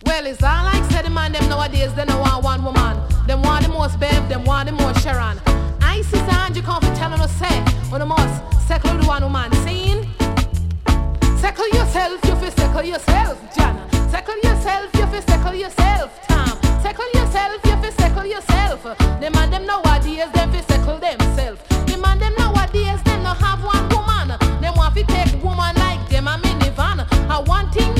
Well, it's all like said the man them nowadays, they don't want one woman. Them want the most Bev, them want the most Sharon. I see Angie come for telling us say, on the most settle the one woman scene. Settle yourself, you feel settle yourself, Jana. Settle yourself, you feel settle yourself, Tom. Settle yourself, you feel settle yourself. The man them nowadays, them feel settle themselves. The man them nowadays, them don't have one woman. Them want to take woman like them a minivan. I one thing